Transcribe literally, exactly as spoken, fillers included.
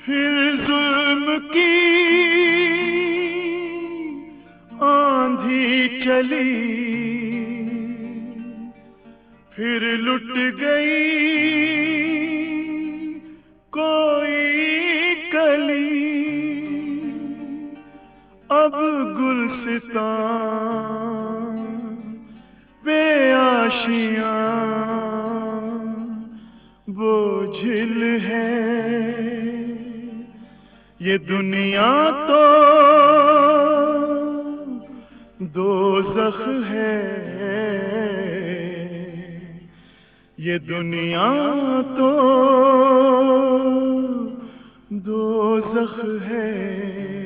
फिर जुल्म की आंधी चली, फिर लुट गई कोई कली। अब गुलसितां पे आशियां बोझिल है। ये दुनिया तो दोज़ख है, ये दुनिया तो दोज़ख है।